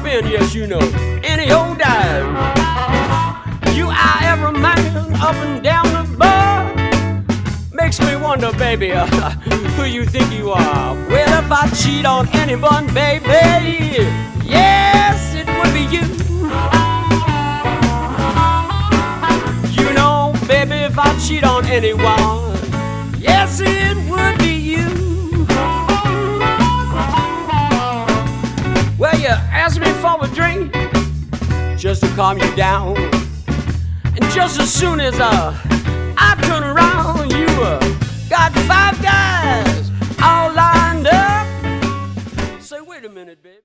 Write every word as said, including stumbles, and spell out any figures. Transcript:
spin, yes you know, any old dive. You are every man up and down the bar. Makes me wonder, baby, uh, who you think you are. Well, if I cheat on anyone, baby, yes, it would be you. You know, baby, if I cheat on anyone, yes, it would be you. Well, you asked me for a drink just to calm you down, and just as soon as uh, I turn around, you uh, got five guys all lined up. Say, wait a minute, baby.